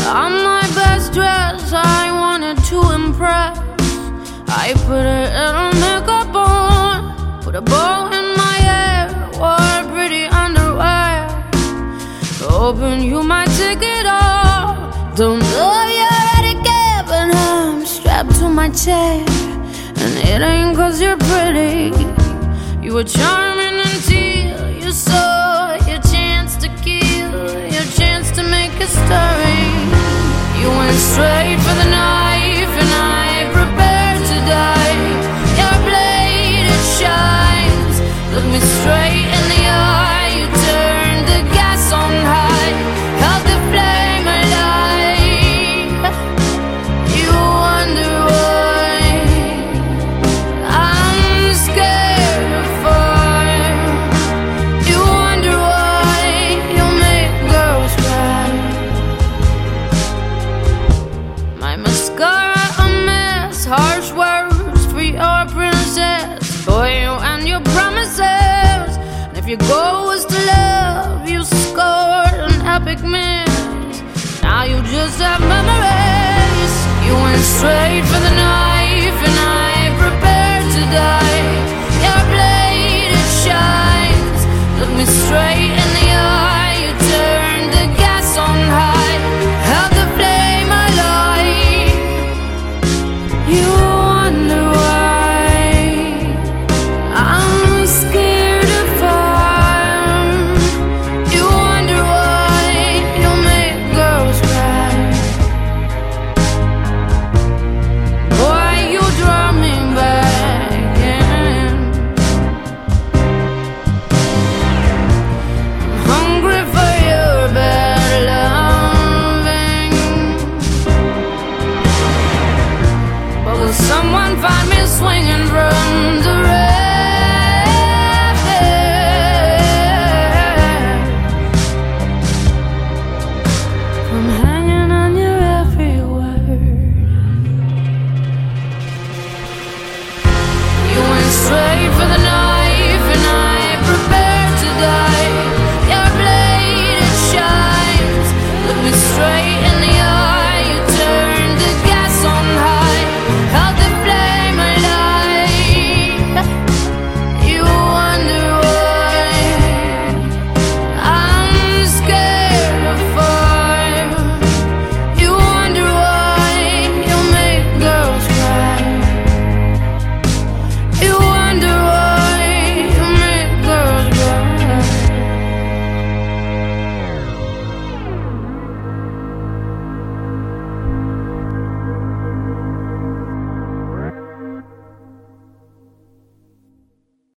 I'm my best dress, I wanted to impress. I put a little makeup on, put a bow in my hair, wore pretty underwear, hoping you might take it off. Don't know if you're ready, kid, but I'm strapped to my chair. And it ain't 'cause you're pretty. You were charming until you saw your chance to kill, your chance to make a story. You went straight for the knife, and I prepared to die. Your blade, it shines. Look me straight in the eye. You turned the gas on high, held the flame alive. You wonder why I'm scared of fire. You wonder why you make girls cry. My mascara a mess, harsh words for your princess. Boy, you and your promises. And if your goal was to love, you scored an epic miss. Now you just have memories. You went straight for the night.